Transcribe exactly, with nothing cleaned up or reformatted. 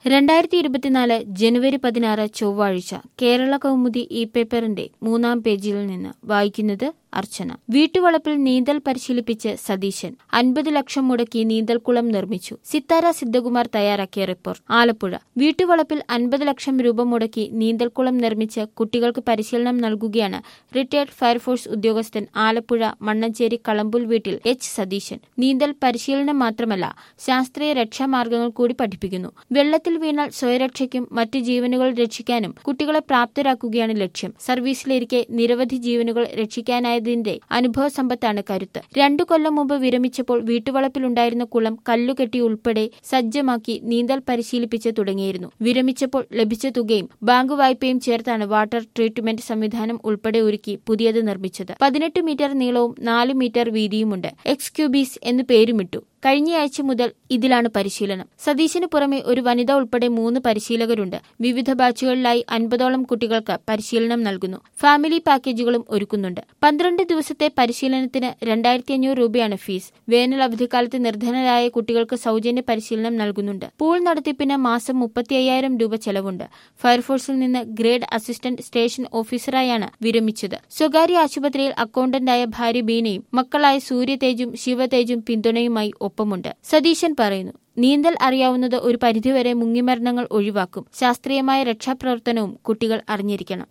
രണ്ടായിരത്തി ഇരുപത്തിനാല് ജനുവരി പതിനാറ് ചൊവ്വാഴ്ച കേരള കൗമുദി ഇ പേപ്പറിന്റെ മൂന്നാം പേജിൽ നിന്ന് വായിക്കുന്നത് അർച്ചന. വീട്ടുവളപ്പിൽ നീന്തൽ പരിശീലിപ്പിച്ച് സതീശൻ. അൻപത് ലക്ഷം മുടക്കി നീന്തൽക്കുളം നിർമ്മിച്ചു. സിത്താര സിദ്ധകുമാർ തയ്യാറാക്കിയ റിപ്പോർട്ട്. ആലപ്പുഴ. വീട്ടുവളപ്പിൽ അൻപത് ലക്ഷം രൂപ മുടക്കി നീന്തൽക്കുളം നിർമ്മിച്ച് കുട്ടികൾക്ക് പരിശീലനം നൽകുകയാണ് റിട്ടയർഡ് ഫയർഫോഴ്സ് ഉദ്യോഗസ്ഥൻ ആലപ്പുഴ മണ്ണഞ്ചേരി കളമ്പുൽ വീട്ടിൽ എച്ച് സതീശൻ. നീന്തൽ പരിശീലനം മാത്രമല്ല, ശാസ്ത്രീയ രക്ഷാമാർഗങ്ങൾ കൂടി പഠിപ്പിക്കുന്നു. വെള്ളത്തിൽ വീണാൽ സ്വയരക്ഷയ്ക്കും മറ്റ് ജീവനുകൾ രക്ഷിക്കാനും കുട്ടികളെ പ്രാപ്തരാക്കുകയാണ് ലക്ഷ്യം. സർവീസിലിരിക്കെ നിരവധി ജീവനുകൾ രക്ഷിക്കാനായ ിന്റെ അനുഭവ സമ്പത്താണ് കരുത്ത്. രണ്ടു കൊല്ലം മുമ്പ് വിരമിച്ചപ്പോൾ വീട്ടുവളപ്പിലുണ്ടായിരുന്ന കുളം കല്ലുകെട്ടി ഉൾപ്പെടെ സജ്ജമാക്കി നീന്തൽ പരിശീലിപ്പിച്ച് തുടങ്ങിയിരുന്നു. വിരമിച്ചപ്പോൾ ലഭിച്ച തുകയും ബാങ്ക് വായ്പയും ചേർത്താണ് വാട്ടർ ട്രീറ്റ്മെന്റ് സംവിധാനം ഉൾപ്പെടെ ഒരുക്കി പുതിയത് നിർമ്മിച്ചത്. പതിനെട്ട് മീറ്റർ നീളവും നാല് മീറ്റർ വീതിയുമുണ്ട്. എക്സ്ക്യൂബീസ് എന്ന് പേരുമിട്ടു. കഴിഞ്ഞയാഴ്ച മുതൽ ഇതിലാണ് പരിശീലനം. സതീശന് പുറമെ ഒരു വനിത ഉൾപ്പെടെ മൂന്ന് പരിശീലകരുണ്ട്. വിവിധ ബാച്ചുകളിലായി അൻപതോളം കുട്ടികൾക്ക് പരിശീലനം നൽകുന്നു. ഫാമിലി പാക്കേജുകളും ഒരുക്കുന്നുണ്ട്. പന്ത്രണ്ട് ദിവസത്തെ പരിശീലനത്തിന് രണ്ടായിരത്തി അഞ്ഞൂറ് രൂപയാണ് ഫീസ്. വേനൽ അവധിക്കാലത്ത് നിർധനരായ കുട്ടികൾക്ക് സൗജന്യ പരിശീലനം നൽകുന്നുണ്ട്. പൂൾ നടത്തിപ്പിന് മാസം മുപ്പത്തി അയ്യായിരം രൂപ ചെലവുണ്ട്. ഫയർഫോഴ്സിൽ നിന്ന് ഗ്രേഡ് അസിസ്റ്റന്റ് സ്റ്റേഷൻ ഓഫീസറായാണ് വിരമിച്ചത്. സ്വകാര്യ ആശുപത്രിയിൽ അക്കൌണ്ടന്റായ ഭാര്യ ബീനയും മക്കളായ സൂര്യതേജും ശിവതേജും പിന്തുണയുമായി ഒപ്പമുണ്ട്. സതീശൻ പറയുന്നു, നീന്തൽ അറിയാവുന്നത് ഒരു പരിധിവരെ മുങ്ങിമരണങ്ങൾ ഒഴിവാക്കും. ശാസ്ത്രീയമായ രക്ഷാപ്രവർത്തനവും കുട്ടികൾ അറിഞ്ഞിരിക്കണം.